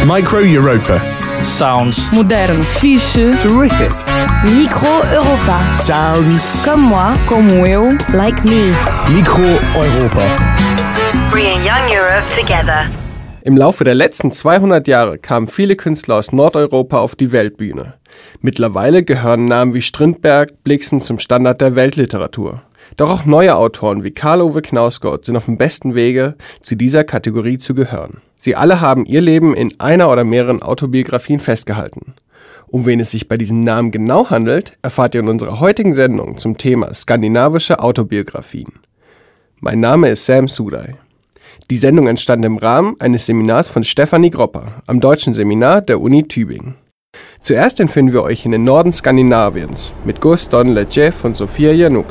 Micro Europa. Sounds. Moderno. Fixe. Terrific. Micro Europa. Sounds. Comme moi. Como eu. Like me. Micro Europa. Bringing young Europe together. Im Laufe der letzten 200 Jahre kamen viele Künstler aus Nordeuropa auf die Weltbühne. Mittlerweile gehören Namen wie Strindberg, Blixen zum Standard der Weltliteratur. Doch auch neue Autoren wie Karl-Ove Knausgård sind auf dem besten Wege, zu dieser Kategorie zu gehören. Sie alle haben ihr Leben in einer oder mehreren Autobiografien festgehalten. Um wen es sich bei diesen Namen genau handelt, erfahrt ihr in unserer heutigen Sendung zum Thema skandinavische Autobiografien. Mein Name ist Sam Sudai. Die Sendung entstand im Rahmen eines Seminars von Stefanie Gropper am Deutschen Seminar der Uni Tübingen. Zuerst entführen wir euch in den Norden Skandinaviens mit Gus Don Lejeff und Sophia Januk.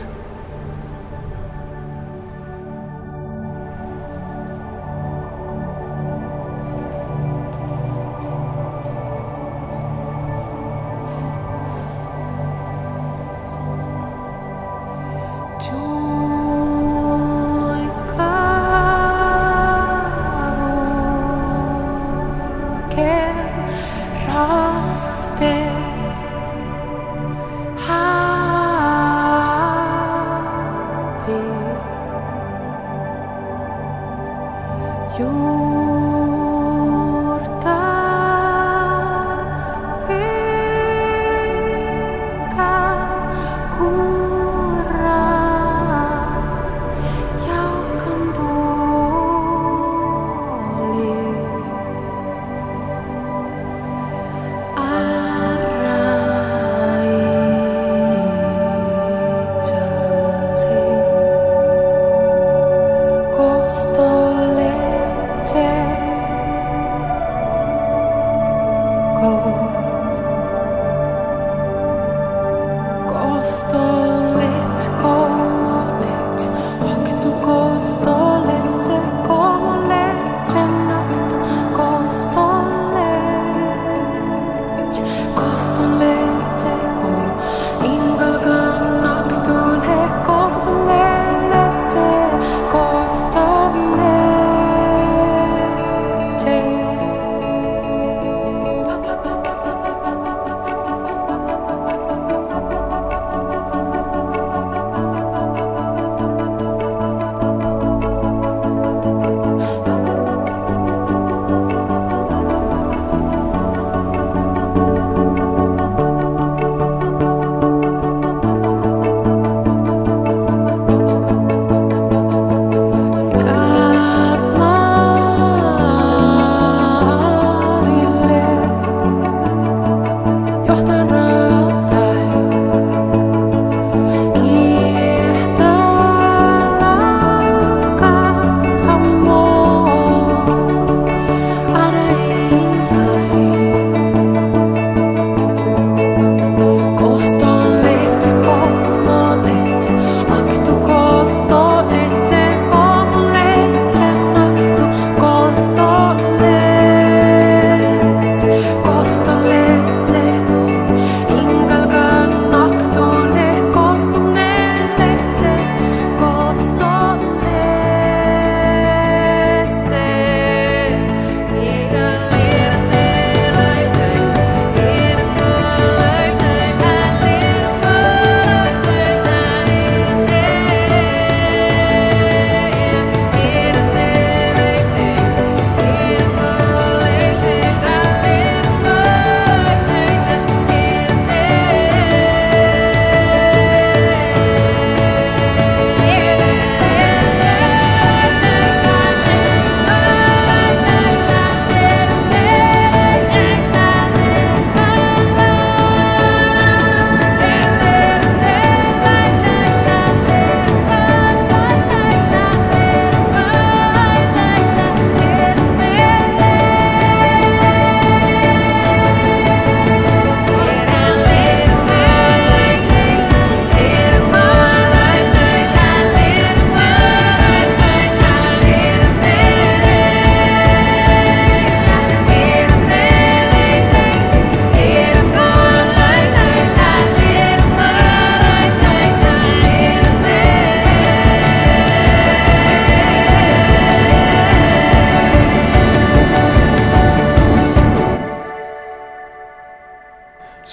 Stolete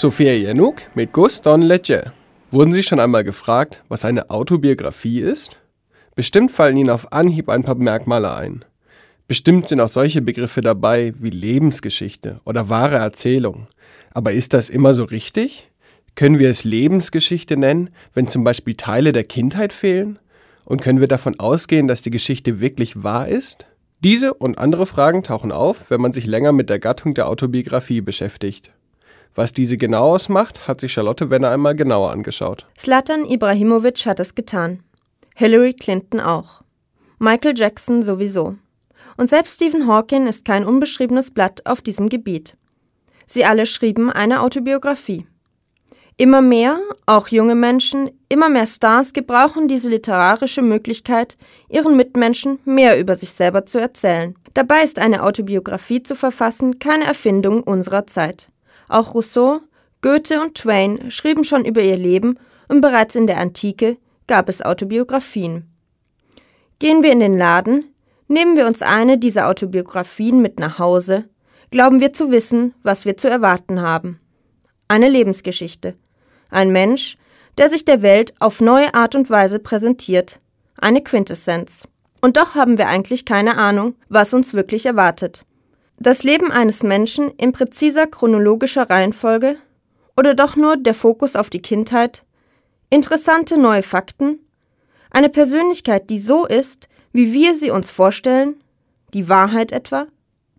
Sophia Januk mit Gus Don Ledger. Wurden Sie schon einmal gefragt, was eine Autobiografie ist? Bestimmt fallen Ihnen auf Anhieb ein paar Merkmale ein. Bestimmt sind auch solche Begriffe dabei wie Lebensgeschichte oder wahre Erzählung. Aber ist das immer so richtig? Können wir es Lebensgeschichte nennen, wenn zum Beispiel Teile der Kindheit fehlen? Und können wir davon ausgehen, dass die Geschichte wirklich wahr ist? Diese und andere Fragen tauchen auf, wenn man sich länger mit der Gattung der Autobiografie beschäftigt. Was diese genau ausmacht, hat sich Charlotte Wenner einmal genauer angeschaut. Zlatan Ibrahimovic hat es getan. Hillary Clinton auch. Michael Jackson sowieso. Und selbst Stephen Hawking ist kein unbeschriebenes Blatt auf diesem Gebiet. Sie alle schrieben eine Autobiografie. Immer mehr, auch junge Menschen, immer mehr Stars gebrauchen diese literarische Möglichkeit, ihren Mitmenschen mehr über sich selber zu erzählen. Dabei ist eine Autobiografie zu verfassen keine Erfindung unserer Zeit. Auch Rousseau, Goethe und Twain schrieben schon über ihr Leben und bereits in der Antike gab es Autobiografien. Gehen wir in den Laden, nehmen wir uns eine dieser Autobiografien mit nach Hause, glauben wir zu wissen, was wir zu erwarten haben. Eine Lebensgeschichte. Ein Mensch, der sich der Welt auf neue Art und Weise präsentiert. Eine Quintessenz. Und doch haben wir eigentlich keine Ahnung, was uns wirklich erwartet. Das Leben eines Menschen in präziser chronologischer Reihenfolge? Oder doch nur der Fokus auf die Kindheit? Interessante neue Fakten? Eine Persönlichkeit, die so ist, wie wir sie uns vorstellen? Die Wahrheit etwa?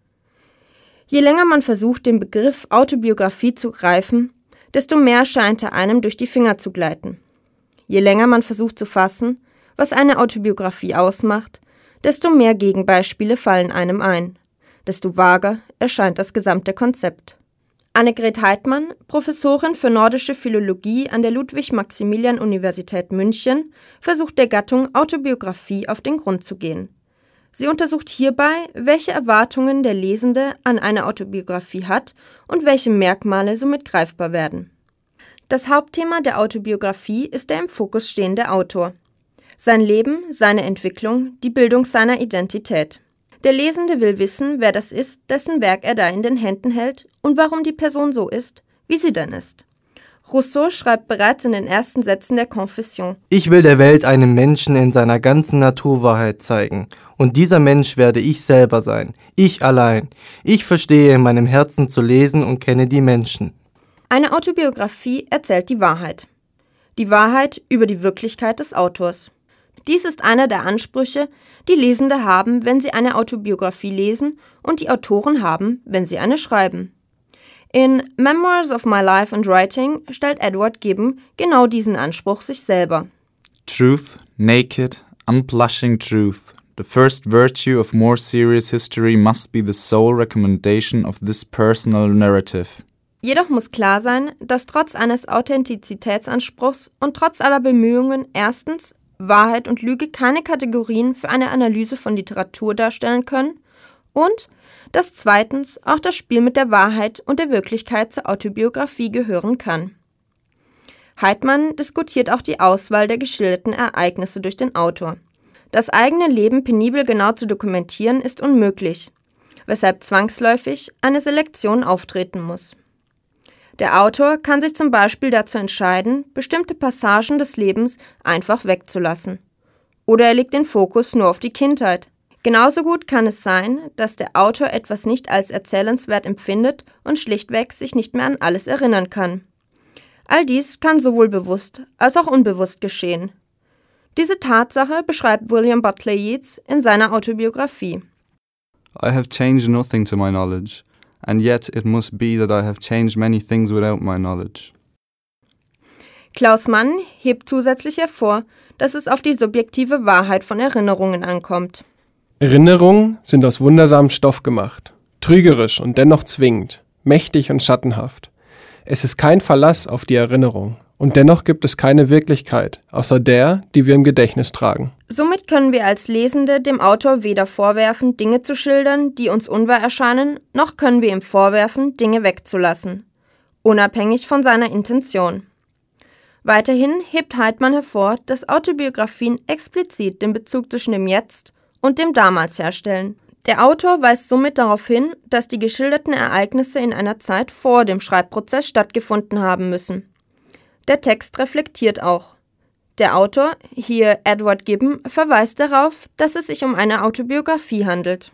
Je länger man versucht, den Begriff Autobiografie zu greifen, desto mehr scheint er einem durch die Finger zu gleiten. Je länger man versucht zu fassen, was eine Autobiografie ausmacht, desto mehr Gegenbeispiele fallen einem ein. Desto vager erscheint das gesamte Konzept. Annegret Heitmann, Professorin für nordische Philologie an der Ludwig-Maximilian-Universität München, versucht der Gattung Autobiografie auf den Grund zu gehen. Sie untersucht hierbei, welche Erwartungen der Lesende an eine Autobiografie hat und welche Merkmale somit greifbar werden. Das Hauptthema der Autobiografie ist der im Fokus stehende Autor. Sein Leben, seine Entwicklung, die Bildung seiner Identität. Der Lesende will wissen, wer das ist, dessen Werk er da in den Händen hält und warum die Person so ist, wie sie denn ist. Rousseau schreibt bereits in den ersten Sätzen der Confession: Ich will der Welt einen Menschen in seiner ganzen Naturwahrheit zeigen. Und dieser Mensch werde ich selber sein. Ich allein. Ich verstehe in meinem Herzen zu lesen und kenne die Menschen. Eine Autobiografie erzählt die Wahrheit. Die Wahrheit über die Wirklichkeit des Autors. Dies ist einer der Ansprüche, die Lesende haben, wenn sie eine Autobiografie lesen und die Autoren haben, wenn sie eine schreiben. In Memoirs of My Life and Writing stellt Edward Gibbon genau diesen Anspruch sich selber. Truth, naked, unblushing truth. The first virtue of more serious history must be the sole recommendation of this personal narrative. Jedoch muss klar sein, dass trotz eines Authentizitätsanspruchs und trotz aller Bemühungen erstens Wahrheit und Lüge keine Kategorien für eine Analyse von Literatur darstellen können und dass zweitens auch das Spiel mit der Wahrheit und der Wirklichkeit zur Autobiografie gehören kann. Heitmann diskutiert auch die Auswahl der geschilderten Ereignisse durch den Autor. Das eigene Leben penibel genau zu dokumentieren ist unmöglich, weshalb zwangsläufig eine Selektion auftreten muss. Der Autor kann sich zum Beispiel dazu entscheiden, bestimmte Passagen des Lebens einfach wegzulassen. Oder er legt den Fokus nur auf die Kindheit. Genauso gut kann es sein, dass der Autor etwas nicht als erzählenswert empfindet und schlichtweg sich nicht mehr an alles erinnern kann. All dies kann sowohl bewusst als auch unbewusst geschehen. Diese Tatsache beschreibt William Butler Yeats in seiner Autobiografie. I have changed nothing to my knowledge, and yet it must be that I have changed many things without my knowledge. Klaus Mann hebt zusätzlich hervor, dass es auf die subjektive Wahrheit von Erinnerungen ankommt. Erinnerungen sind aus wundersamem Stoff gemacht, trügerisch und dennoch zwingend, mächtig und schattenhaft. Es ist kein Verlass auf die Erinnerung und dennoch gibt es keine Wirklichkeit, außer der, die wir im Gedächtnis tragen. Somit können wir als Lesende dem Autor weder vorwerfen, Dinge zu schildern, die uns unwahr erscheinen, noch können wir ihm vorwerfen, Dinge wegzulassen, unabhängig von seiner Intention. Weiterhin hebt Heitmann hervor, dass Autobiografien explizit den Bezug zwischen dem Jetzt und dem Damals herstellen. Der Autor weist somit darauf hin, dass die geschilderten Ereignisse in einer Zeit vor dem Schreibprozess stattgefunden haben müssen. Der Text reflektiert auch. Der Autor, hier Edward Gibbon, verweist darauf, dass es sich um eine Autobiografie handelt.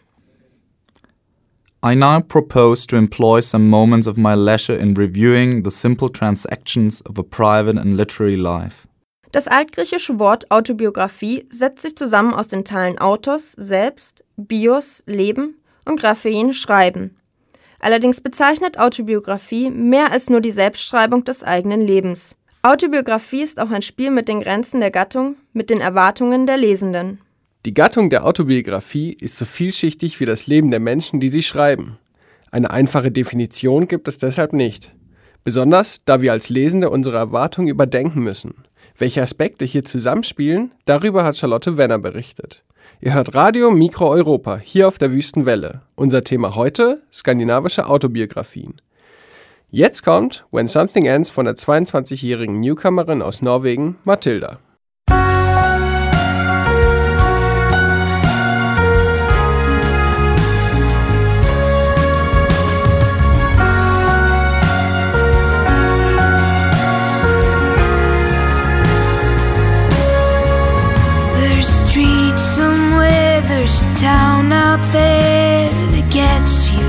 I now propose to employ some moments of my leisure in reviewing the simple transactions of a private and literary life. Das altgriechische Wort Autobiografie setzt sich zusammen aus den Teilen Autos, selbst, Bios, Leben und Graphein, Schreiben. Allerdings bezeichnet Autobiografie mehr als nur die Selbstschreibung des eigenen Lebens. Autobiografie ist auch ein Spiel mit den Grenzen der Gattung, mit den Erwartungen der Lesenden. Die Gattung der Autobiografie ist so vielschichtig wie das Leben der Menschen, die sie schreiben. Eine einfache Definition gibt es deshalb nicht. Besonders, da wir als Lesende unsere Erwartungen überdenken müssen. Welche Aspekte hier zusammenspielen, darüber hat Charlotte Wenner berichtet. Ihr hört Radio Mikro Europa, hier auf der Wüstenwelle. Unser Thema heute, skandinavische Autobiografien. Jetzt kommt When Something Ends von der 22-jährigen Newcomerin aus Norwegen, Matilda. Town out there that gets you.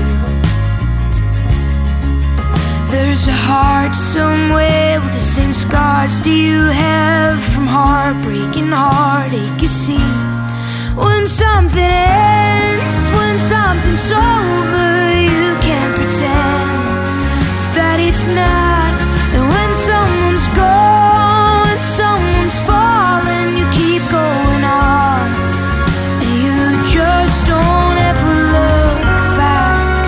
There's a heart somewhere with the same scars do you have from heartbreak and heartache. You see, when something ends, when something's over, you can't pretend that it's not. And when someone's gone, someone's fallen, you keep going on. Just don't ever look back.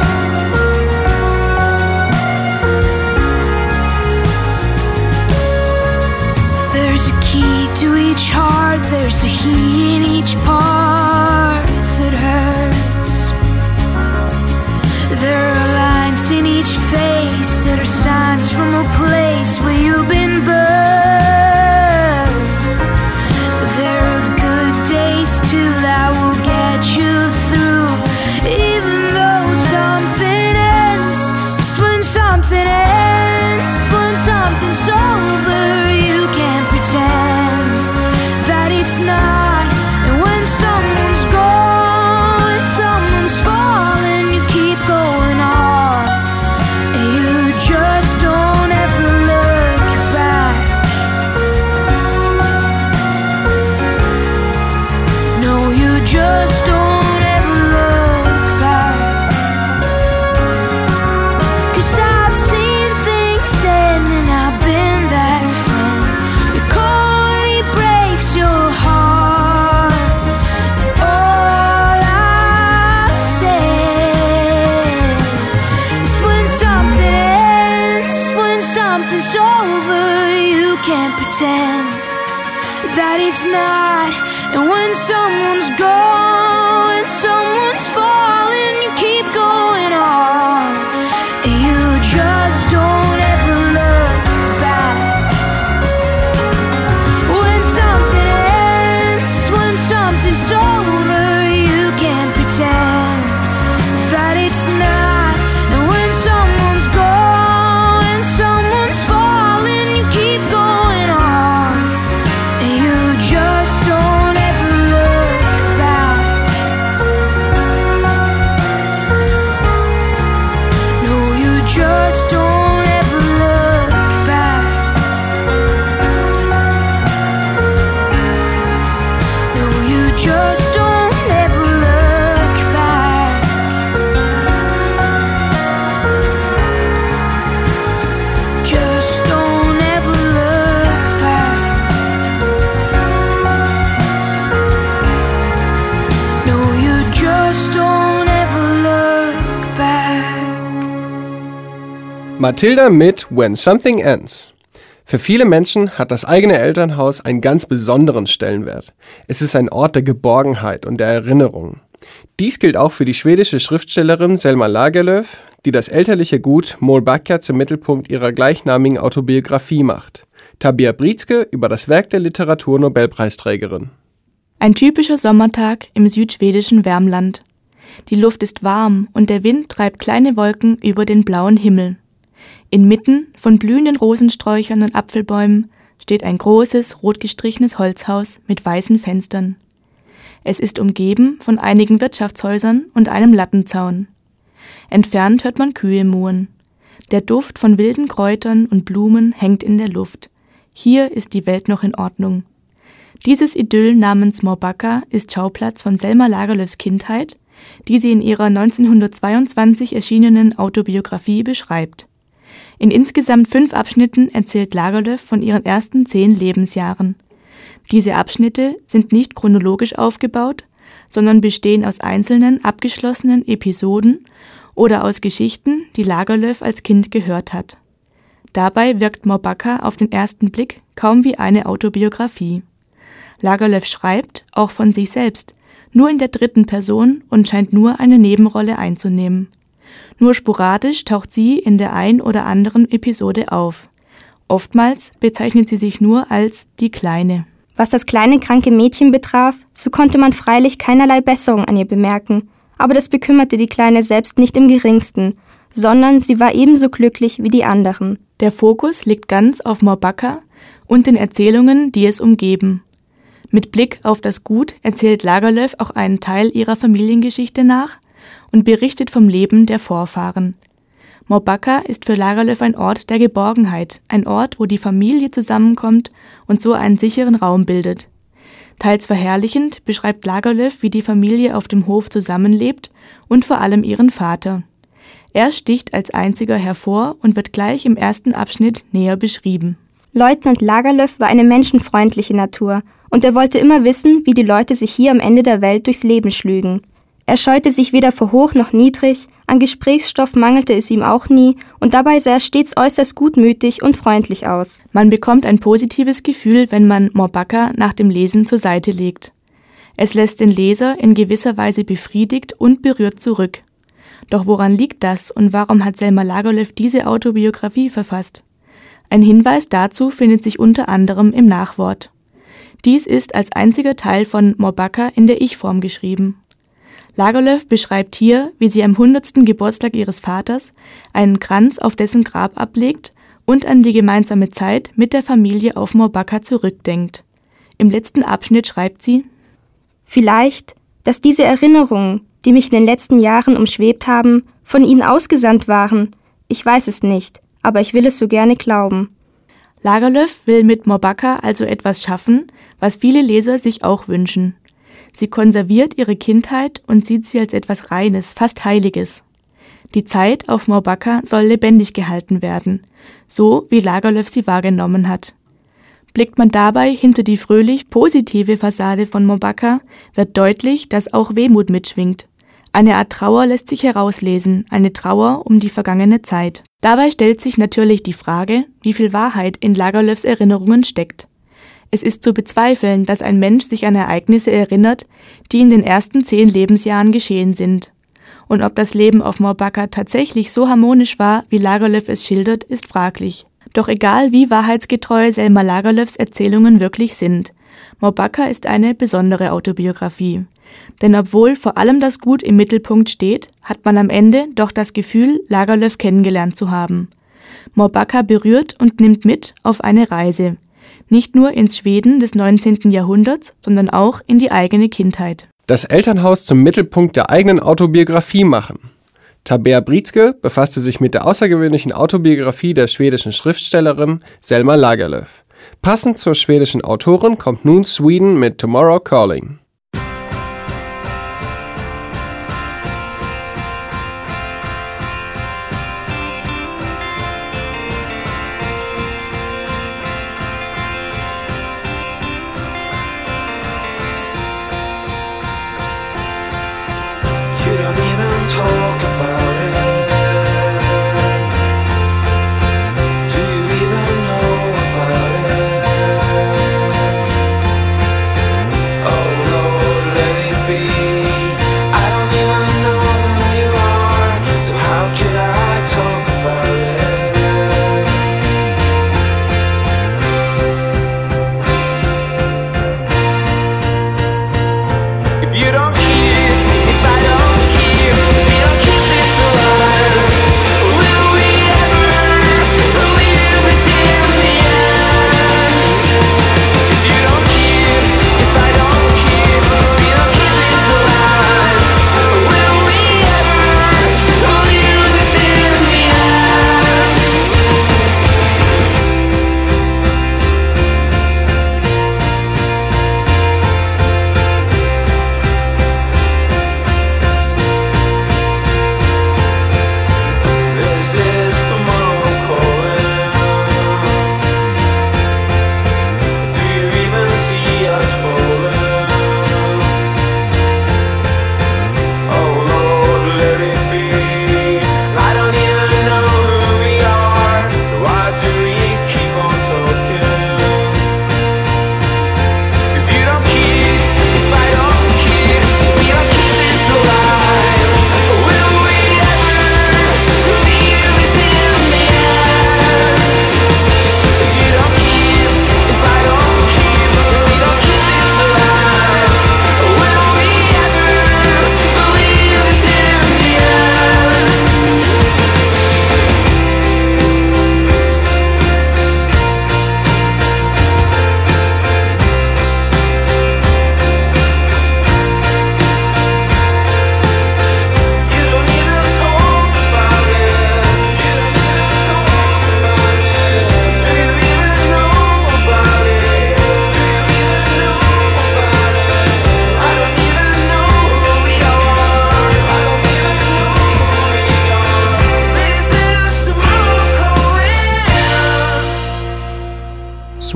There's a key to each heart, there's a he in each part that hurts. There are lines in each face that are signs from a place where you've been burned. There are good days too that will you through, even though something ends. Just when something ends, when something's over, you can't pretend that it's not. And when someone's gone, someone's fallen, you keep going on, and you just don't ever look back. No, you just don't. That it's not. And when someone's gone, someone's fallen, you keep going on, and you just don't ever look back. When something ends, when something's over, you can't pretend that it's not. And when someone's gone, someone's fallen, you keep going on, and you just don't ever look back. No, you just don't ever look back. No, you just don't ever look back. Just don't ever look back. No, you just don't ever look back. Matilda mit When Something Ends. Für viele Menschen hat das eigene Elternhaus einen ganz besonderen Stellenwert. Es ist ein Ort der Geborgenheit und der Erinnerung. Dies gilt auch für die schwedische Schriftstellerin Selma Lagerlöf, die das elterliche Gut Mårbacka zum Mittelpunkt ihrer gleichnamigen Autobiografie macht. Tabia Brietzke über das Werk der Literaturnobelpreisträgerin. Ein typischer Sommertag im südschwedischen Värmland. Die Luft ist warm und der Wind treibt kleine Wolken über den blauen Himmel. Inmitten von blühenden Rosensträuchern und Apfelbäumen steht ein großes, rot gestrichenes Holzhaus mit weißen Fenstern. Es ist umgeben von einigen Wirtschaftshäusern und einem Lattenzaun. Entfernt hört man Kühe muhen. Der Duft von wilden Kräutern und Blumen hängt in der Luft. Hier ist die Welt noch in Ordnung. Dieses Idyll namens Morbacca ist Schauplatz von Selma Lagerlöfs Kindheit, die sie in ihrer 1922 erschienenen Autobiografie beschreibt. In insgesamt 5 Abschnitten erzählt Lagerlöf von ihren ersten 10 Lebensjahren. Diese Abschnitte sind nicht chronologisch aufgebaut, sondern bestehen aus einzelnen, abgeschlossenen Episoden oder aus Geschichten, die Lagerlöf als Kind gehört hat. Dabei wirkt Morbacca auf den ersten Blick kaum wie eine Autobiografie. Lagerlöf schreibt, auch von sich selbst, nur in der 3. Person und scheint nur eine Nebenrolle einzunehmen. Nur sporadisch taucht sie in der ein oder anderen Episode auf. Oftmals bezeichnet sie sich nur als die Kleine. Was das kleine kranke Mädchen betraf, so konnte man freilich keinerlei Besserung an ihr bemerken, aber das bekümmerte die Kleine selbst nicht im geringsten, sondern sie war ebenso glücklich wie die anderen. Der Fokus liegt ganz auf Morbacca und den Erzählungen, die es umgeben. Mit Blick auf das Gut erzählt Lagerlöf auch einen Teil ihrer Familiengeschichte nach und berichtet vom Leben der Vorfahren. Morbacca ist für Lagerlöf ein Ort der Geborgenheit, ein Ort, wo die Familie zusammenkommt und so einen sicheren Raum bildet. Teils verherrlichend beschreibt Lagerlöf, wie die Familie auf dem Hof zusammenlebt und vor allem ihren Vater. Er sticht als einziger hervor und wird gleich im ersten Abschnitt näher beschrieben. Leutnant Lagerlöf war eine menschenfreundliche Natur und er wollte immer wissen, wie die Leute sich hier am Ende der Welt durchs Leben schlügen. Er scheute sich weder vor hoch noch niedrig, an Gesprächsstoff mangelte es ihm auch nie und dabei sah er stets äußerst gutmütig und freundlich aus. Man bekommt ein positives Gefühl, wenn man Morbacca nach dem Lesen zur Seite legt. Es lässt den Leser in gewisser Weise befriedigt und berührt zurück. Doch woran liegt das und warum hat Selma Lagerlöf diese Autobiografie verfasst? Ein Hinweis dazu findet sich unter anderem im Nachwort. Dies ist als einziger Teil von Morbacca in der Ich-Form geschrieben. Lagerlöf beschreibt hier, wie sie am 100. Geburtstag ihres Vaters einen Kranz auf dessen Grab ablegt und an die gemeinsame Zeit mit der Familie auf Morbacca zurückdenkt. Im letzten Abschnitt schreibt sie: Vielleicht, dass diese Erinnerungen, die mich in den letzten Jahren umschwebt haben, von Ihnen ausgesandt waren. Ich weiß es nicht, aber ich will es so gerne glauben. Lagerlöf will mit Morbacca also etwas schaffen, was viele Leser sich auch wünschen. Sie konserviert ihre Kindheit und sieht sie als etwas Reines, fast Heiliges. Die Zeit auf Morbacca soll lebendig gehalten werden, so wie Lagerlöf sie wahrgenommen hat. Blickt man dabei hinter die fröhlich positive Fassade von Morbacca, wird deutlich, dass auch Wehmut mitschwingt. Eine Art Trauer lässt sich herauslesen, eine Trauer um die vergangene Zeit. Dabei stellt sich natürlich die Frage, wie viel Wahrheit in Lagerlöfs Erinnerungen steckt. Es ist zu bezweifeln, dass ein Mensch sich an Ereignisse erinnert, die in den ersten 10 Lebensjahren geschehen sind. Und ob das Leben auf Morbacca tatsächlich so harmonisch war, wie Lagerlöf es schildert, ist fraglich. Doch egal wie wahrheitsgetreu Selma Lagerlöfs Erzählungen wirklich sind, Morbacca ist eine besondere Autobiografie. Denn obwohl vor allem das Gut im Mittelpunkt steht, hat man am Ende doch das Gefühl, Lagerlöf kennengelernt zu haben. Morbacca berührt und nimmt mit auf eine Reise. Nicht nur ins Schweden des 19. Jahrhunderts, sondern auch in die eigene Kindheit. Das Elternhaus zum Mittelpunkt der eigenen Autobiografie machen. Tabea Brietzke befasste sich mit der außergewöhnlichen Autobiografie der schwedischen Schriftstellerin Selma Lagerlöf. Passend zur schwedischen Autorin kommt nun Sweden mit Tomorrow Calling. Talk about it. Do you even know about it? Oh Lord, let it be. I don't even know who you are, so how could I talk about it? If you don't care, if I don't care.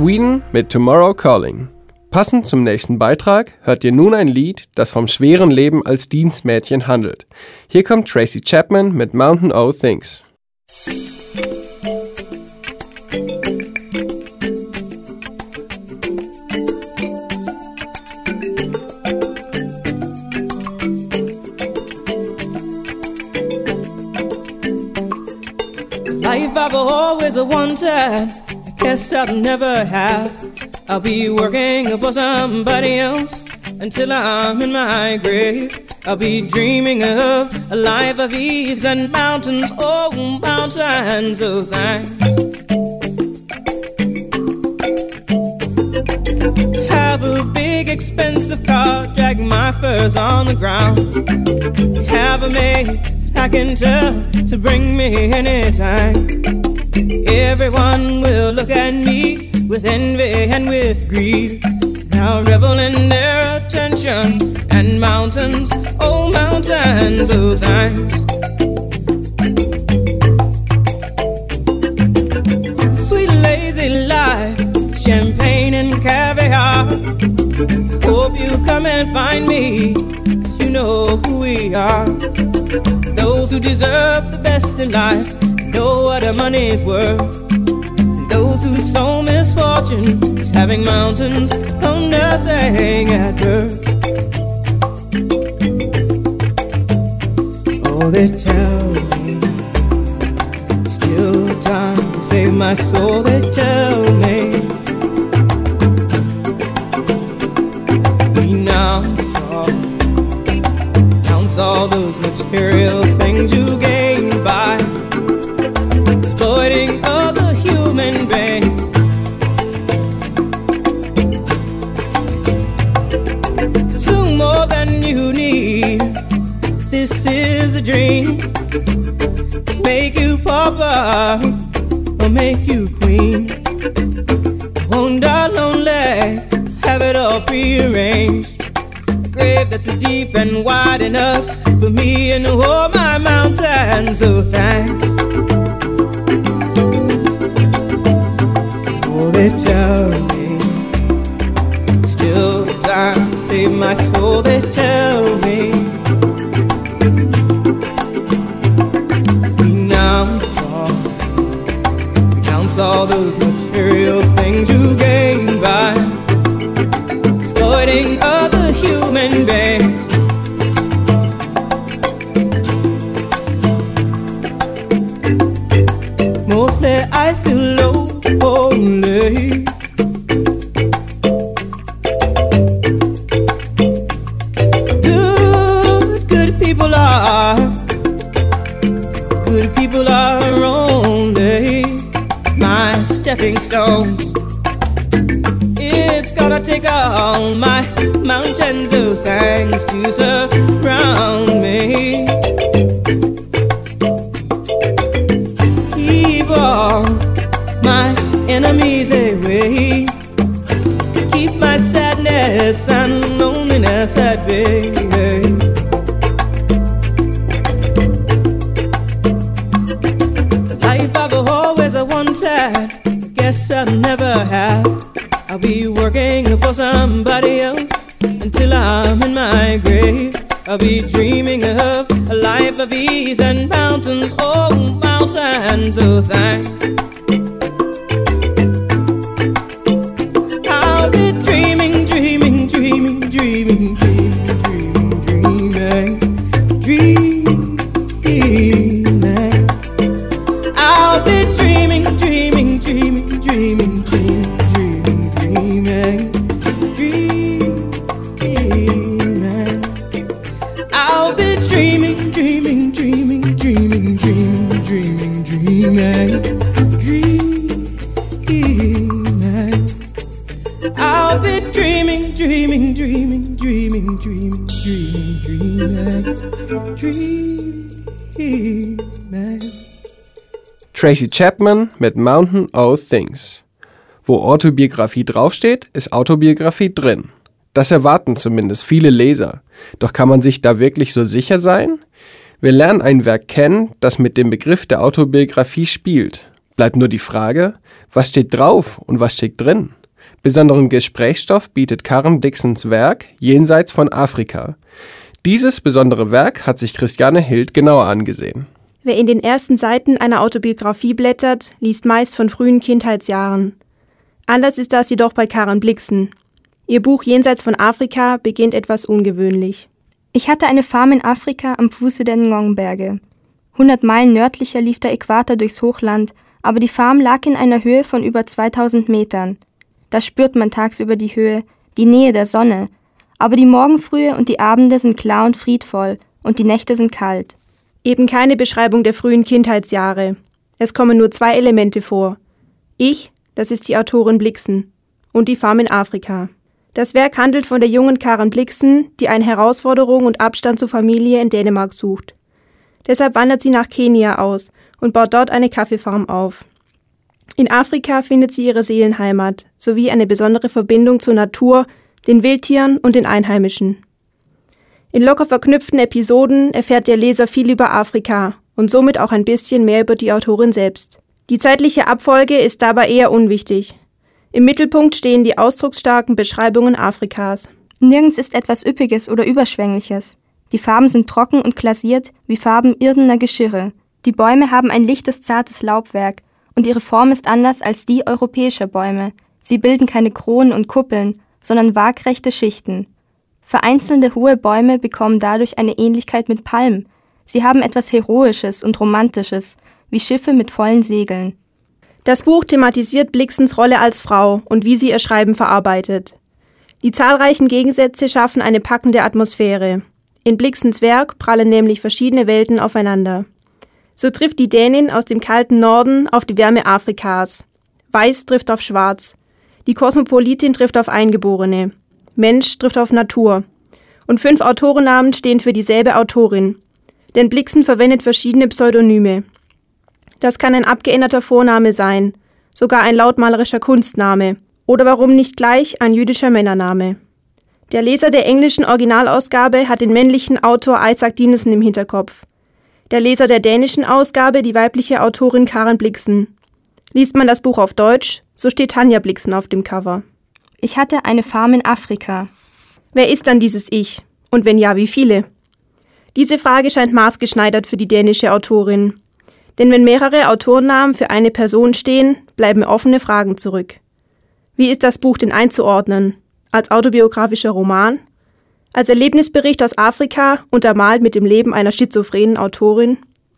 Sweden mit Tomorrow Calling. Passend zum nächsten Beitrag hört ihr nun ein Lied, das vom schweren Leben als Dienstmädchen handelt. Hier kommt Tracy Chapman mit Mountain O' Things. Life I've always wanted, I guess I'll never have. I'll be working for somebody else until I'm in my grave. I'll be dreaming of a life of ease and mountains, oh mountains, oh thanks. Have a big expensive car, drag my furs on the ground. Have a maid I can tell to bring me anything. Everyone will look at me with envy and with greed. I'll revel in their attention and mountains, oh thanks. Sweet lazy life, champagne and caviar. Hope you come and find me, 'cause you know who we are. Those who deserve the best in life know what their money's worth. Those whose sole misfortune is having mountains on nothing at birth. Oh, they tell me still time to save my soul. They tell me renounce all those material things you gain by exploiting other human beings. Consume more than you need. This is a dream to make you pauper or make you queen. Won't die lonely, have it all prearranged. Grave that's deep and wide enough for me and all my mountains, oh thanks. Oh, they tell me still time to save my soul. They tell me renounce all those material things you gain by exploiting other human beings. Mostly I feel lonely. Good people are only my stepping stones. It's gonna take all my mountains of thanks to surround me. Keep all my enemies away. Keep my sadness and loneliness at bay. The life I've always wanted, I guess I'll never have. I'll be working for somebody else until I'm in my grave. I'll be dreaming of a life of ease and mountains, oh mountains, oh thanks. I'll be dreaming, dreaming, dreaming, dreaming, dreaming, dreaming, dreaming, dreaming. I'll be dreaming, dreaming, dreaming, dreaming, dreaming. I'll be dreaming, dreaming, dreaming, dreaming, dreaming, dreaming, dreaming, dreaming. I'll be dreaming, dreaming, dreaming, dreaming, dreaming, dreaming, dreaming. Tracy Chapman mit Mountain O' Things. Wo Autobiografie draufsteht, ist Autobiografie drin. Das erwarten zumindest viele Leser. Doch kann man sich da wirklich so sicher sein? Wir lernen ein Werk kennen, das mit dem Begriff der Autobiografie spielt. Bleibt nur die Frage, was steht drauf und was steht drin? Besonderen Gesprächsstoff bietet Karen Blixens Werk Jenseits von Afrika. Dieses besondere Werk hat sich Christiane Hild genauer angesehen. Wer in den ersten Seiten einer Autobiografie blättert, liest meist von frühen Kindheitsjahren. Anders ist das jedoch bei Karen Blixen. Ihr Buch Jenseits von Afrika beginnt etwas ungewöhnlich. Ich hatte eine Farm in Afrika am Fuße der Ngong-Berge. 100 Meilen nördlicher lief der Äquator durchs Hochland, aber die Farm lag in einer Höhe von über 2000 Metern. Da spürt man tagsüber die Höhe, die Nähe der Sonne, aber die Morgenfrühe und die Abende sind klar und friedvoll und die Nächte sind kalt. Eben keine Beschreibung der frühen Kindheitsjahre. Es kommen nur 2 Elemente vor. Ich, das ist die Autorin Blixen, und die Farm in Afrika. Das Werk handelt von der jungen Karen Blixen, die eine Herausforderung und Abstand zur Familie in Dänemark sucht. Deshalb wandert sie nach Kenia aus und baut dort eine Kaffeefarm auf. In Afrika findet sie ihre Seelenheimat sowie eine besondere Verbindung zur Natur, den Wildtieren und den Einheimischen. In locker verknüpften Episoden erfährt der Leser viel über Afrika und somit auch ein bisschen mehr über die Autorin selbst. Die zeitliche Abfolge ist dabei eher unwichtig. Im Mittelpunkt stehen die ausdrucksstarken Beschreibungen Afrikas. Nirgends ist etwas Üppiges oder Überschwängliches. Die Farben sind trocken und glasiert wie Farben irdener Geschirre. Die Bäume haben ein lichtes, zartes Laubwerk und ihre Form ist anders als die europäischer Bäume. Sie bilden keine Kronen und Kuppeln, sondern waagrechte Schichten. Vereinzelte hohe Bäume bekommen dadurch eine Ähnlichkeit mit Palmen. Sie haben etwas Heroisches und Romantisches, wie Schiffe mit vollen Segeln. Das Buch thematisiert Blixens Rolle als Frau und wie sie ihr Schreiben verarbeitet. Die zahlreichen Gegensätze schaffen eine packende Atmosphäre. In Blixens Werk prallen nämlich verschiedene Welten aufeinander. So trifft die Dänin aus dem kalten Norden auf die Wärme Afrikas. Weiß trifft auf Schwarz. Die Kosmopolitin trifft auf Eingeborene. Mensch trifft auf Natur. Und 5 Autorennamen stehen für dieselbe Autorin. Denn Blixen verwendet verschiedene Pseudonyme. Das kann ein abgeänderter Vorname sein, sogar ein lautmalerischer Kunstname oder warum nicht gleich ein jüdischer Männername. Der Leser der englischen Originalausgabe hat den männlichen Autor Isak Dinesen im Hinterkopf. Der Leser der dänischen Ausgabe die weibliche Autorin Karen Blixen. Liest man das Buch auf Deutsch, so steht Tanja Blixen auf dem Cover. Ich hatte eine Farm in Afrika. Wer ist dann dieses Ich? Und wenn ja, wie viele? Diese Frage scheint maßgeschneidert für die dänische Autorin. Denn wenn mehrere Autorennamen für eine Person stehen, bleiben offene Fragen zurück. Wie ist das Buch denn einzuordnen? Als autobiografischer Roman? Als Erlebnisbericht aus Afrika, untermalt mit dem Leben einer schizophrenen Autorin?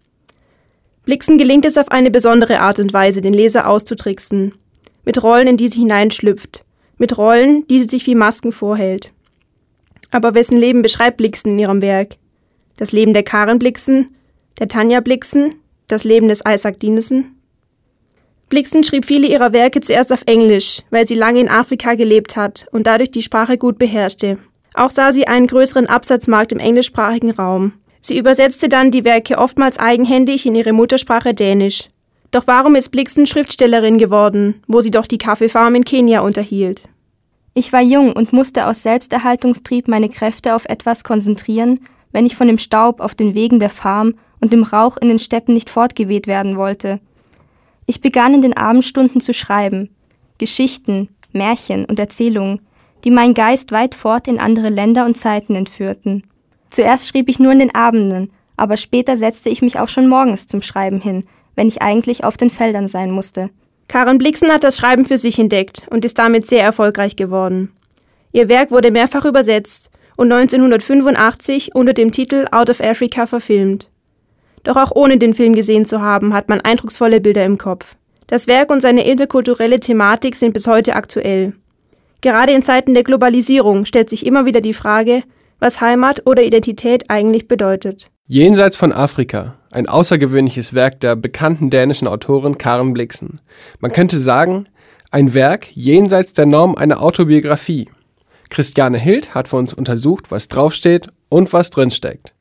Blixen gelingt es auf eine besondere Art und Weise, den Leser auszutricksen. Mit Rollen, in die sie hineinschlüpft. Mit Rollen, die sie sich wie Masken vorhält. Aber wessen Leben beschreibt Blixen in ihrem Werk? Das Leben der Karen Blixen? Der Tanja Blixen? Das Leben des Isak Dinesen? Blixen schrieb viele ihrer Werke zuerst auf Englisch, weil sie lange in Afrika gelebt hat und dadurch die Sprache gut beherrschte. Auch sah sie einen größeren Absatzmarkt im englischsprachigen Raum. Sie übersetzte dann die Werke oftmals eigenhändig in ihre Muttersprache Dänisch. Doch warum ist Blixen Schriftstellerin geworden, wo sie doch die Kaffeefarm in Kenia unterhielt? Ich war jung und musste aus Selbsterhaltungstrieb meine Kräfte auf etwas konzentrieren, wenn ich von dem Staub auf den Wegen der Farm und dem Rauch in den Steppen nicht fortgeweht werden wollte. Ich begann in den Abendstunden zu schreiben. Geschichten, Märchen und Erzählungen, die meinen Geist weit fort in andere Länder und Zeiten entführten. Zuerst schrieb ich nur in den Abenden, aber später setzte ich mich auch schon morgens zum Schreiben hin, wenn ich eigentlich auf den Feldern sein musste. Karen Blixen hat das Schreiben für sich entdeckt und ist damit sehr erfolgreich geworden. Ihr Werk wurde mehrfach übersetzt und 1985 unter dem Titel Out of Africa verfilmt. Doch auch ohne den Film gesehen zu haben, hat man eindrucksvolle Bilder im Kopf. Das Werk und seine interkulturelle Thematik sind bis heute aktuell. Gerade in Zeiten der Globalisierung stellt sich immer wieder die Frage, was Heimat oder Identität eigentlich bedeutet. Jenseits von Afrika, ein außergewöhnliches Werk der bekannten dänischen Autorin Karen Blixen. Man könnte sagen, ein Werk jenseits der Norm einer Autobiografie. Christiane Hild hat für uns untersucht, was draufsteht und was drinsteckt.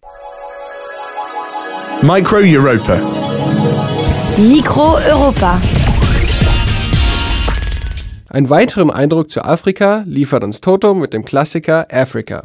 Micro Europa. Micro Europa. Einen weiteren Eindruck zu Afrika liefert uns Toto mit dem Klassiker Africa.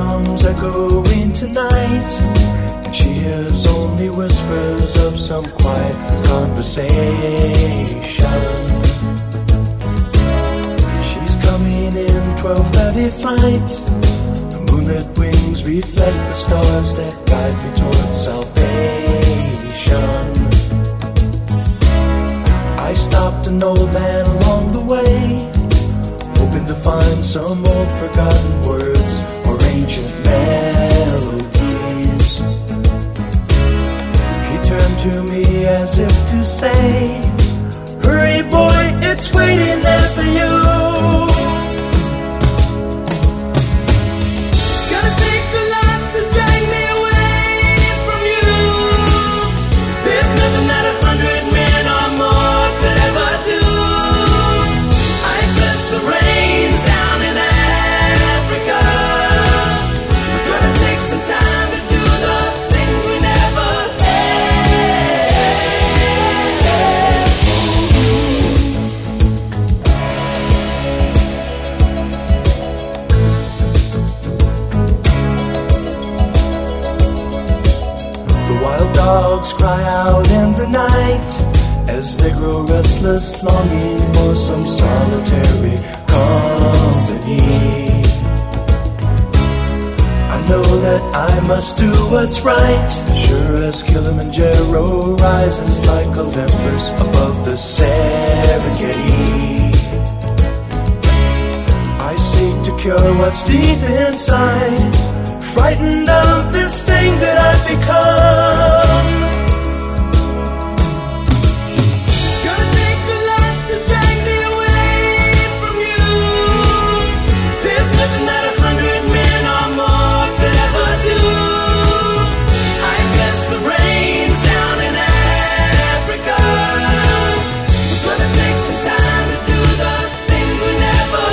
comes echoing tonight, and she hears only whispers of some quiet conversation. She's coming in 12:30 flight. The moonlit wings reflect the stars that guide me towards salvation. I stopped an old man along the way, hoping to find some old forgotten words or ancient melodies. He turned to me as if to say, hurry boy, it's waiting there for you. It's gonna take a lot to drag me away from you. There's nothing that 100 men or more could ever do. I bless the rains down in Africa. We're gonna take some time to do the things we never The wild dogs cry out in the night as they grow restless, longing for some solitary company. I know that I must do what's right, sure as Kilimanjaro rises like Olympus above the Serengeti. I seek to cure what's deep inside, frightened of this thing that I've become. It's gonna take a lot to drag me away from you. There's nothing that 100 men or more could ever do. I bless the rains down in Africa. We're gonna take some time to do the things we never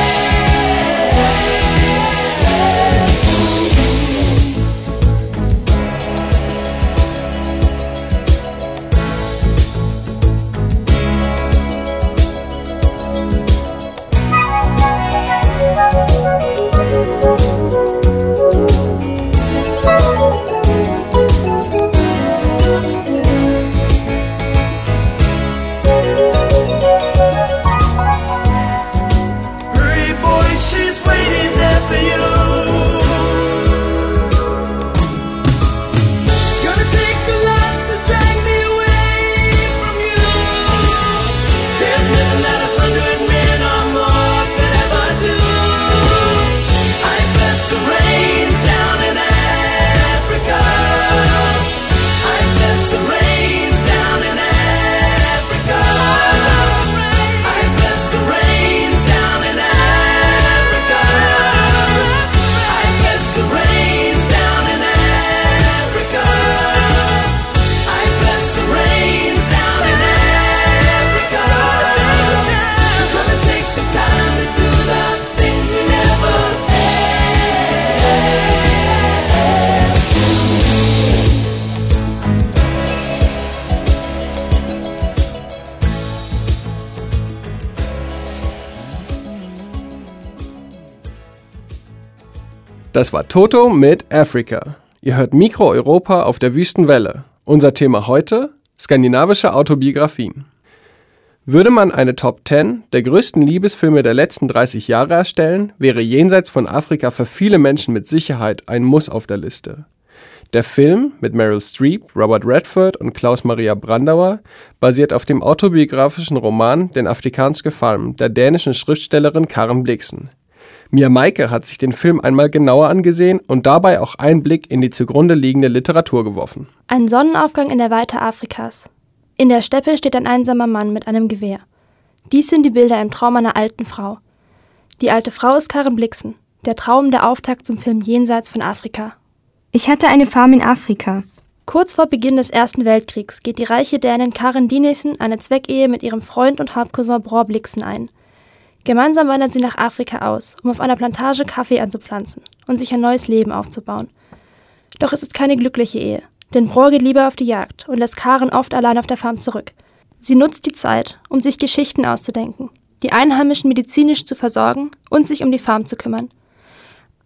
Hurry boy, she's waiting there for you. It's gonna take a lot to drag me away from you. There's nothing that 100 men or more could ever do. I bless the rains down in Africa. I bless the rains down in Africa. I bless the rains down in Africa. I bless the rains down in Africa. I bless the rains down in Africa. We're gonna take some time to do the things we never Das war Toto mit Africa. Ihr hört Mikro Europa auf der Wüstenwelle. Unser Thema heute: skandinavische Autobiografien. Würde man eine Top 10 der größten Liebesfilme der letzten 30 Jahre erstellen, wäre Jenseits von Afrika für viele Menschen mit Sicherheit ein Muss auf der Liste. Der Film mit Meryl Streep, Robert Redford und Klaus-Maria Brandauer basiert auf dem autobiografischen Roman Den afrikanske Farm der dänischen Schriftstellerin Karen Blixen. Mia Meike hat sich den Film einmal genauer angesehen und dabei auch einen Blick in die zugrunde liegende Literatur geworfen. Ein Sonnenaufgang in der Weite Afrikas. In der Steppe steht ein einsamer Mann mit einem Gewehr. Dies sind die Bilder im Traum einer alten Frau. Die alte Frau ist Karen Blixen, der Traum der Auftakt zum Film Jenseits von Afrika. Ich hatte eine Farm in Afrika. Kurz vor Beginn des Ersten Weltkriegs geht die reiche Dänin Karen Dinesen eine Zweckehe mit ihrem Freund und Halbcousin Bror Blixen ein. Gemeinsam wandern sie nach Afrika aus, um auf einer Plantage Kaffee anzupflanzen und sich ein neues Leben aufzubauen. Doch es ist keine glückliche Ehe, denn Bror geht lieber auf die Jagd und lässt Karen oft allein auf der Farm zurück. Sie nutzt die Zeit, um sich Geschichten auszudenken, die Einheimischen medizinisch zu versorgen und sich um die Farm zu kümmern.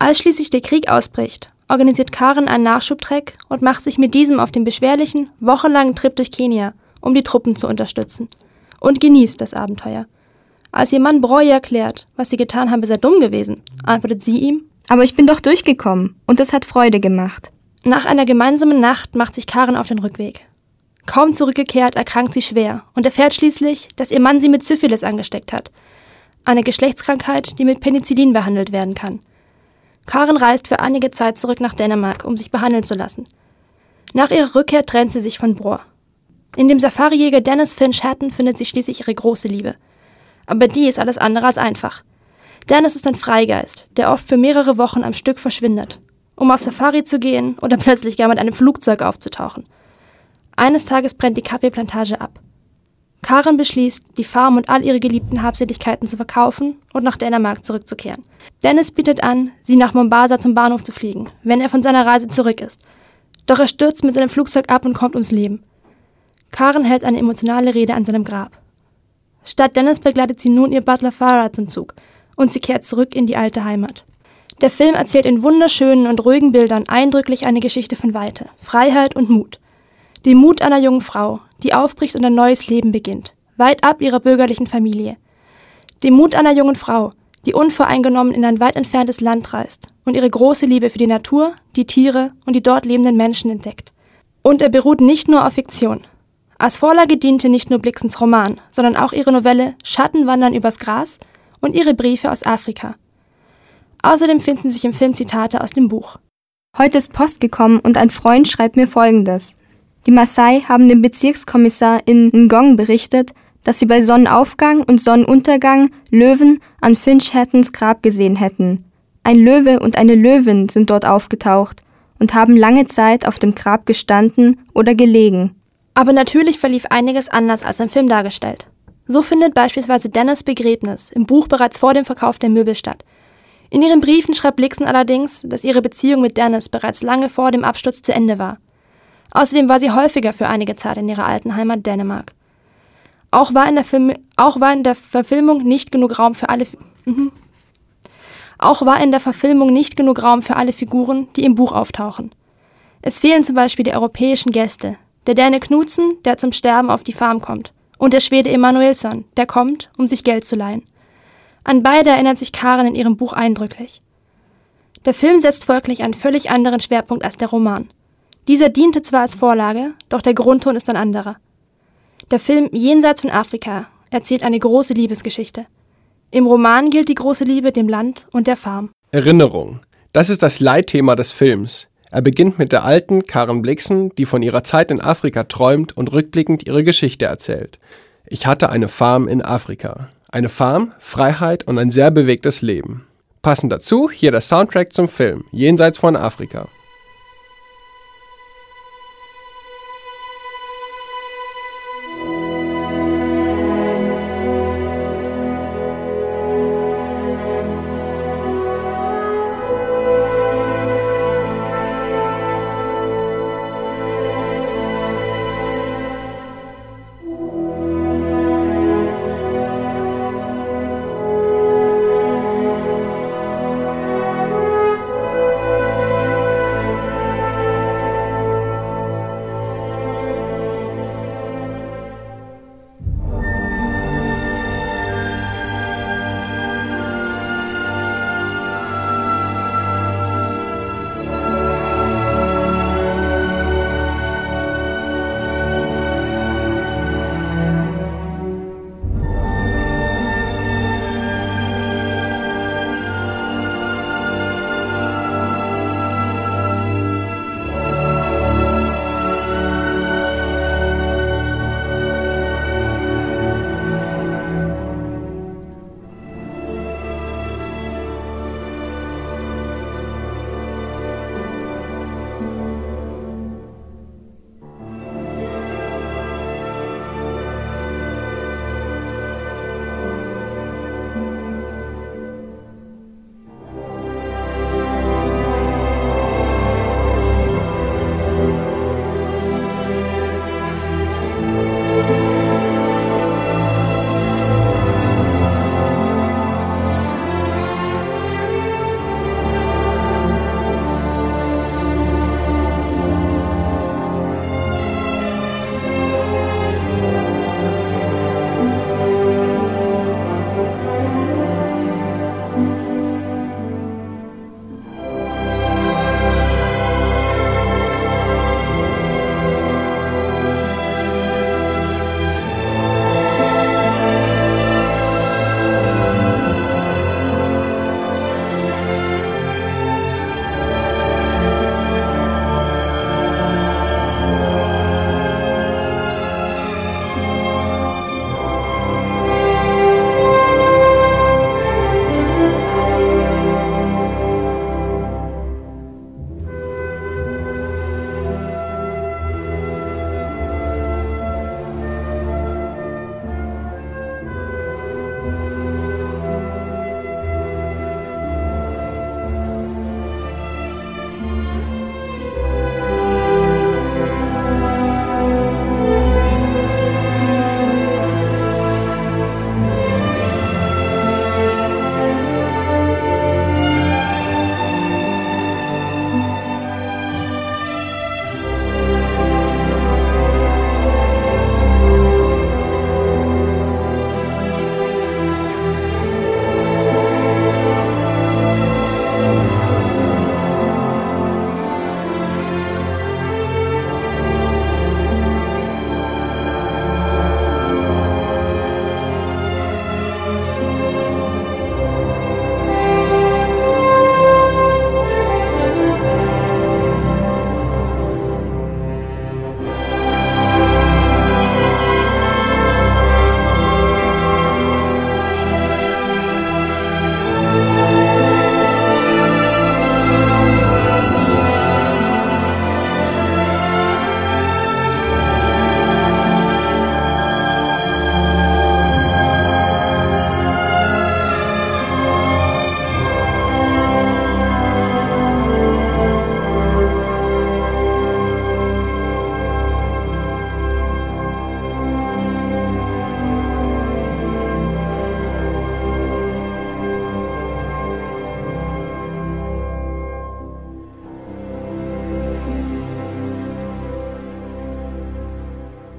Als schließlich der Krieg ausbricht, organisiert Karen einen Nachschubtrek und macht sich mit diesem auf den beschwerlichen, wochenlangen Trip durch Kenia, um die Truppen zu unterstützen. Und genießt das Abenteuer. Als ihr Mann Broy erklärt, was sie getan habe, sei dumm gewesen, antwortet sie ihm: Aber ich bin doch durchgekommen und es hat Freude gemacht. Nach einer gemeinsamen Nacht macht sich Karen auf den Rückweg. Kaum zurückgekehrt, erkrankt sie schwer und erfährt schließlich, dass ihr Mann sie mit Syphilis angesteckt hat. Eine Geschlechtskrankheit, die mit Penicillin behandelt werden kann. Karen reist für einige Zeit zurück nach Dänemark, um sich behandeln zu lassen. Nach ihrer Rückkehr trennt sie sich von Bror. In dem Safarijäger Dennis Finch Hatton findet sie schließlich ihre große Liebe. Aber die ist alles andere als einfach. Dennis ist ein Freigeist, der oft für mehrere Wochen am Stück verschwindet, um auf Safari zu gehen oder plötzlich gar mit einem Flugzeug aufzutauchen. Eines Tages brennt die Kaffeeplantage ab. Karen beschließt, die Farm und all ihre geliebten Habseligkeiten zu verkaufen und nach Dänemark zurückzukehren. Dennis bietet an, sie nach Mombasa zum Bahnhof zu fliegen, wenn er von seiner Reise zurück ist. Doch er stürzt mit seinem Flugzeug ab und kommt ums Leben. Karen hält eine emotionale Rede an seinem Grab. Statt Dennis begleitet sie nun ihr Butler Farah zum Zug und sie kehrt zurück in die alte Heimat. Der Film erzählt in wunderschönen und ruhigen Bildern eindrücklich eine Geschichte von Weite, Freiheit und Mut. Den Mut einer jungen Frau, die aufbricht und ein neues Leben beginnt, weit ab ihrer bürgerlichen Familie. Den Mut einer jungen Frau, die unvoreingenommen in ein weit entferntes Land reist und ihre große Liebe für die Natur, die Tiere und die dort lebenden Menschen entdeckt. Und er beruht nicht nur auf Fiktion. Als Vorlage diente nicht nur Blixens Roman, sondern auch ihre Novelle Schatten wandern übers Gras und ihre Briefe aus Afrika. Außerdem finden sich im Film Zitate aus dem Buch. Heute ist Post gekommen und ein Freund schreibt mir Folgendes. Die Maasai haben dem Bezirkskommissar in Ngong berichtet, dass sie bei Sonnenaufgang und Sonnenuntergang Löwen an Finch Hattons Grab gesehen hätten. Ein Löwe und eine Löwin sind dort aufgetaucht und haben lange Zeit auf dem Grab gestanden oder gelegen. Aber natürlich verlief einiges anders als im Film dargestellt. So findet beispielsweise Dennis' Begräbnis im Buch bereits vor dem Verkauf der Möbel statt. In ihren Briefen schreibt Blixen allerdings, dass ihre Beziehung mit Dennis bereits lange vor dem Absturz zu Ende war. Außerdem war sie häufiger für einige Zeit in ihrer alten Heimat Dänemark. Auch war in der Verfilmung nicht genug Raum für alle Figuren, die im Buch auftauchen. Es fehlen zum Beispiel die europäischen Gäste, der Däne Knudsen, der zum Sterben auf die Farm kommt, und der Schwede Emanuelsson, der kommt, um sich Geld zu leihen. An beide erinnert sich Karen in ihrem Buch eindrücklich. Der Film setzt folglich einen völlig anderen Schwerpunkt als der Roman. Dieser diente zwar als Vorlage, doch der Grundton ist ein anderer. Der Film Jenseits von Afrika erzählt eine große Liebesgeschichte. Im Roman gilt die große Liebe dem Land und der Farm. Erinnerung. Das ist das Leitthema des Films. Er beginnt mit der alten Karen Blixen, die von ihrer Zeit in Afrika träumt und rückblickend ihre Geschichte erzählt. Ich hatte eine Farm in Afrika. Eine Farm, Freiheit und ein sehr bewegtes Leben. Passend dazu hier der Soundtrack zum Film Jenseits von Afrika.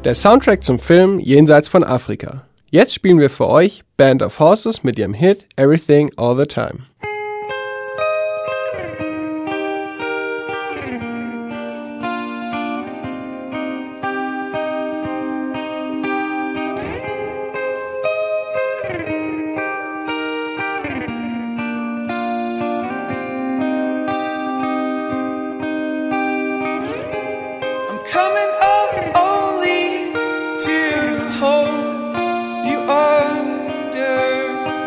Der Soundtrack zum Film Jenseits von Afrika. Jetzt spielen wir für euch Band of Horses mit ihrem Hit Everything All the Time. Coming up only to hold you under,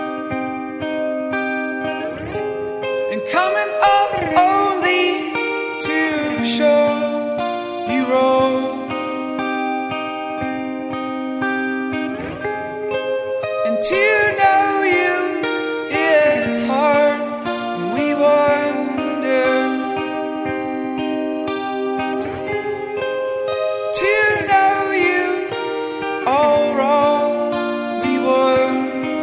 and coming up only to show you wrong, and to know you is hard, and we wonder. To know you all wrong, we were.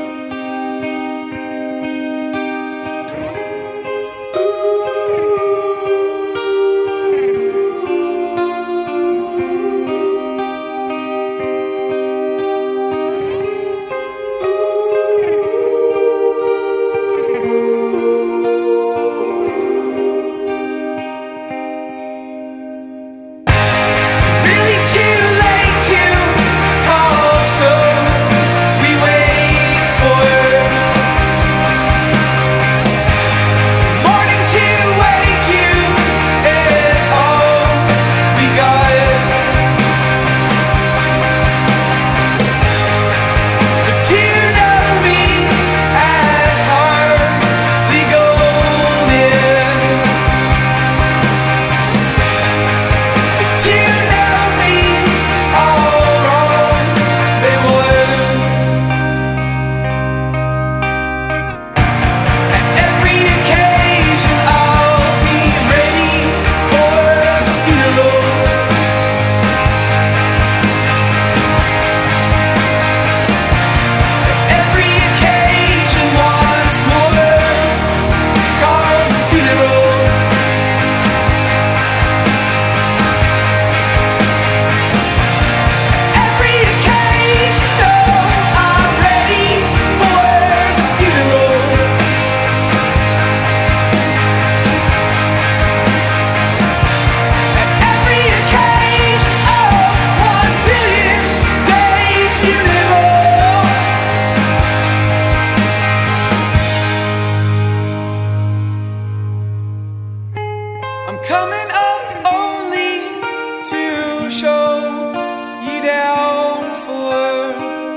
Coming up only to show you down for,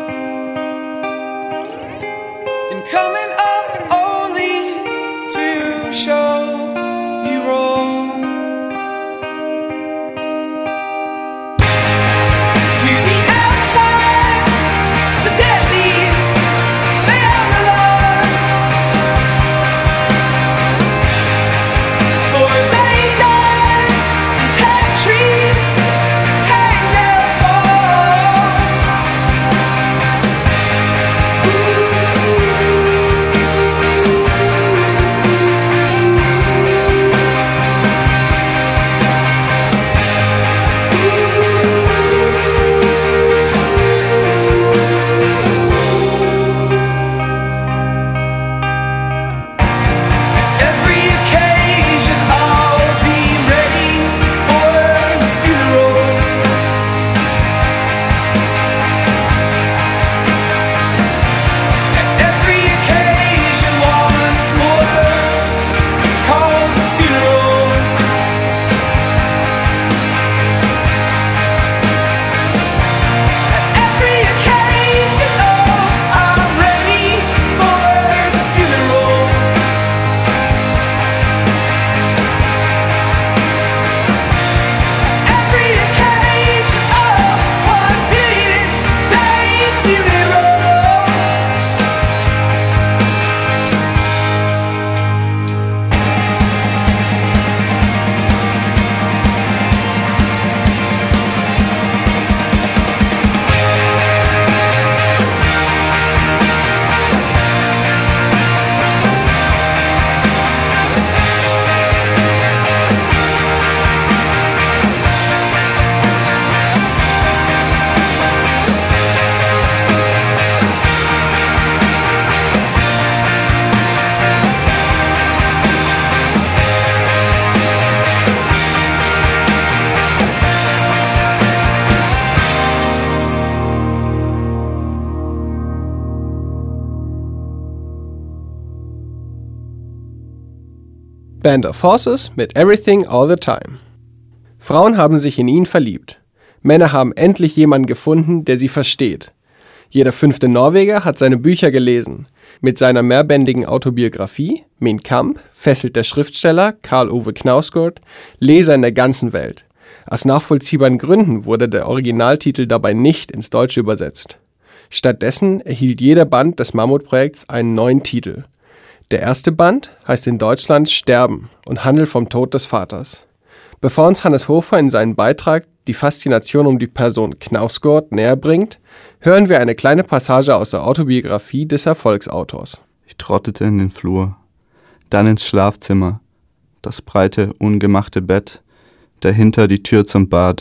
and coming up only to show you wrong. To the outside, the dead leaves lay on the lawn, for they die. Band of Horses mit Everything All the Time. Frauen haben sich in ihn verliebt. Männer haben endlich jemanden gefunden, der sie versteht. Jeder 5. Norweger hat seine Bücher gelesen. Mit seiner mehrbändigen Autobiografie Min Kampf fesselt der Schriftsteller Karl Ove Knausgård Leser in der ganzen Welt. Aus nachvollziehbaren Gründen wurde der Originaltitel dabei nicht ins Deutsche übersetzt. Stattdessen erhielt jeder Band des Mammutprojekts einen neuen Titel. Der erste Band heißt in Deutschland Sterben und handelt vom Tod des Vaters. Bevor uns Hannes Hofer in seinen Beitrag die Faszination um die Person Knausgård näher bringt, hören wir eine kleine Passage aus der Autobiografie des Erfolgsautors. Ich trottete in den Flur, dann ins Schlafzimmer, das breite, ungemachte Bett, dahinter die Tür zum Bad.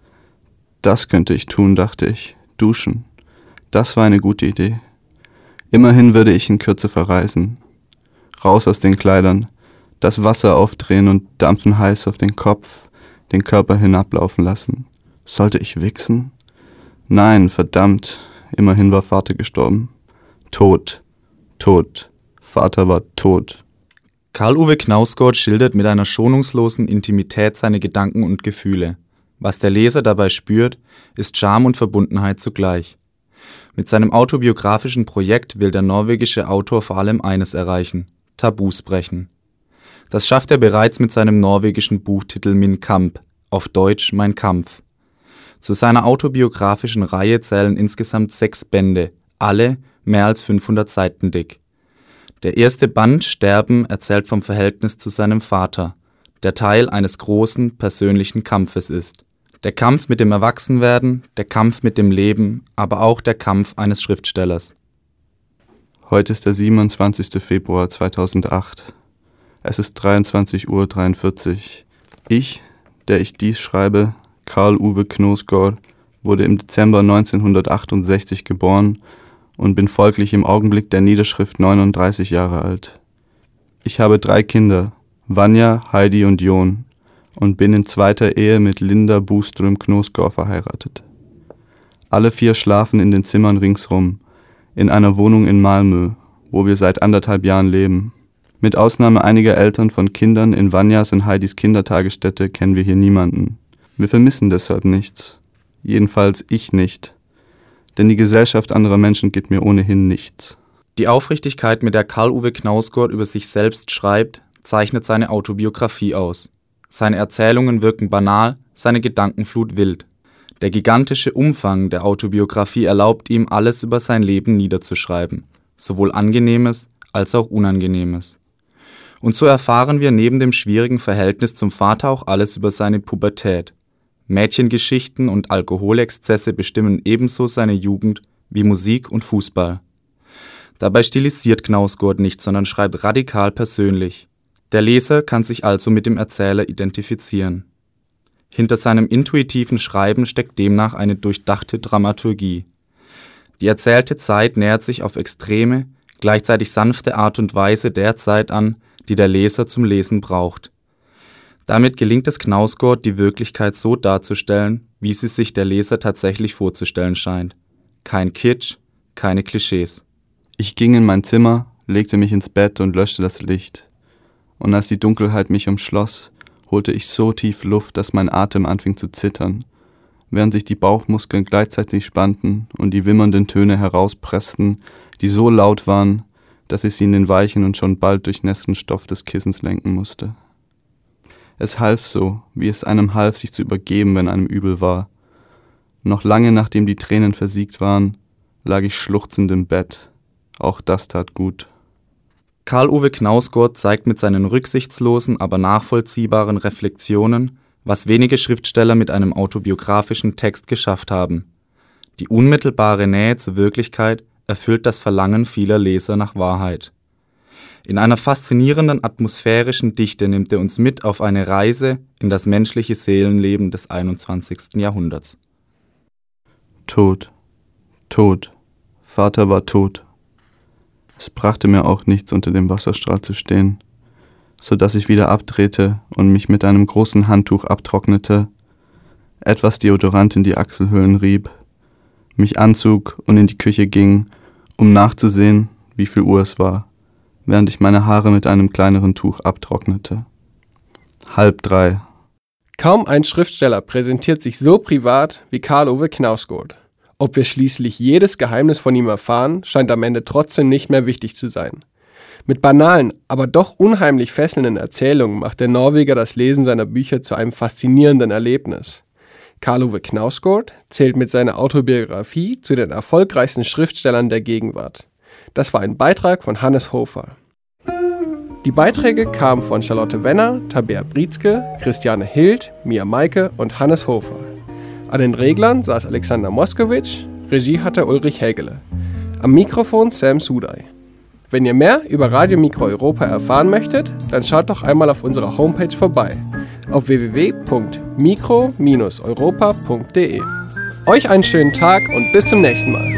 Das könnte ich tun, dachte ich, duschen. Das war eine gute Idee. Immerhin würde ich in Kürze verreisen. Raus aus den Kleidern, das Wasser aufdrehen und dampfen heiß auf den Kopf, den Körper hinablaufen lassen. Sollte ich wichsen? Nein, verdammt, immerhin war Vater gestorben. Tot, tot, Vater war tot. Karl Ove Knausgård schildert mit einer schonungslosen Intimität seine Gedanken und Gefühle. Was der Leser dabei spürt, ist Charme und Verbundenheit zugleich. Mit seinem autobiografischen Projekt will der norwegische Autor vor allem eines erreichen: Tabus brechen. Das schafft er bereits mit seinem norwegischen Buchtitel Min Kampf, auf Deutsch Mein Kampf. Zu seiner autobiografischen Reihe zählen insgesamt 6 Bände, alle mehr als 500 Seiten dick. Der erste Band, Sterben, erzählt vom Verhältnis zu seinem Vater, der Teil eines großen, persönlichen Kampfes ist. Der Kampf mit dem Erwachsenwerden, der Kampf mit dem Leben, aber auch der Kampf eines Schriftstellers. Heute ist der 27. Februar 2008. Es ist 23:43 Uhr. Ich, der ich dies schreibe, Karl Ove Knausgård, wurde im Dezember 1968 geboren und bin folglich im Augenblick der Niederschrift 39 Jahre alt. Ich habe 3 Kinder, Vanja, Heidi und Jon, und bin in zweiter Ehe mit Linda Boström Knausgård verheiratet. Alle 4 schlafen in den Zimmern ringsrum, in einer Wohnung in Malmö, wo wir seit 1,5 Jahren leben. Mit Ausnahme einiger Eltern von Kindern in Vanjas und Heidis Kindertagesstätte kennen wir hier niemanden. Wir vermissen deshalb nichts. Jedenfalls ich nicht. Denn die Gesellschaft anderer Menschen gibt mir ohnehin nichts. Die Aufrichtigkeit, mit der Karl Ove Knausgård über sich selbst schreibt, zeichnet seine Autobiografie aus. Seine Erzählungen wirken banal, seine Gedankenflut wild. Der gigantische Umfang der Autobiografie erlaubt ihm, alles über sein Leben niederzuschreiben, sowohl Angenehmes als auch Unangenehmes. Und so erfahren wir neben dem schwierigen Verhältnis zum Vater auch alles über seine Pubertät. Mädchengeschichten und Alkoholexzesse bestimmen ebenso seine Jugend wie Musik und Fußball. Dabei stilisiert Knausgård nicht, sondern schreibt radikal persönlich. Der Leser kann sich also mit dem Erzähler identifizieren. Hinter seinem intuitiven Schreiben steckt demnach eine durchdachte Dramaturgie. Die erzählte Zeit nähert sich auf extreme, gleichzeitig sanfte Art und Weise der Zeit an, die der Leser zum Lesen braucht. Damit gelingt es Knausgård, die Wirklichkeit so darzustellen, wie sie sich der Leser tatsächlich vorzustellen scheint. Kein Kitsch, keine Klischees. Ich ging in mein Zimmer, legte mich ins Bett und löschte das Licht. Und als die Dunkelheit mich umschloss, holte ich so tief Luft, dass mein Atem anfing zu zittern, während sich die Bauchmuskeln gleichzeitig spannten und die wimmernden Töne herauspressten, die so laut waren, dass ich sie in den weichen und schon bald durchnässten Stoff des Kissens lenken musste. Es half so, wie es einem half, sich zu übergeben, wenn einem übel war. Noch lange nachdem die Tränen versiegt waren, lag ich schluchzend im Bett. Auch das tat gut. Karl Ove Knausgård zeigt mit seinen rücksichtslosen, aber nachvollziehbaren Reflexionen, was wenige Schriftsteller mit einem autobiografischen Text geschafft haben. Die unmittelbare Nähe zur Wirklichkeit erfüllt das Verlangen vieler Leser nach Wahrheit. In einer faszinierenden atmosphärischen Dichte nimmt er uns mit auf eine Reise in das menschliche Seelenleben des 21. Jahrhunderts. Tot, tot, Vater war tot. Es brachte mir auch nichts, unter dem Wasserstrahl zu stehen, so dass ich wieder abdrehte und mich mit einem großen Handtuch abtrocknete, etwas Deodorant in die Achselhöhlen rieb, mich anzog und in die Küche ging, um nachzusehen, wie viel Uhr es war. während ich meine Haare mit einem kleineren Tuch abtrocknete. 2:30. Kaum ein Schriftsteller präsentiert sich so privat wie Karl-Ove Knausgård. Ob wir schließlich jedes Geheimnis von ihm erfahren, scheint am Ende trotzdem nicht mehr wichtig zu sein. Mit banalen, aber doch unheimlich fesselnden Erzählungen macht der Norweger das Lesen seiner Bücher zu einem faszinierenden Erlebnis. Karl-Ove Knausgård zählt mit seiner Autobiografie zu den erfolgreichsten Schriftstellern der Gegenwart. Das war ein Beitrag von Hannes Hofer. Die Beiträge kamen von Charlotte Wenner, Tabea Brietzke, Christiane Hild, Mia Meike und Hannes Hofer. An den Reglern saß Alexander Moskowitsch, Regie hatte Ulrich Hägele. Am Mikrofon Sam Sudai. Wenn ihr mehr über Radio Mikro Europa erfahren möchtet, dann schaut doch einmal auf unserer Homepage vorbei, auf www.mikro-europa.de. Euch einen schönen Tag und bis zum nächsten Mal.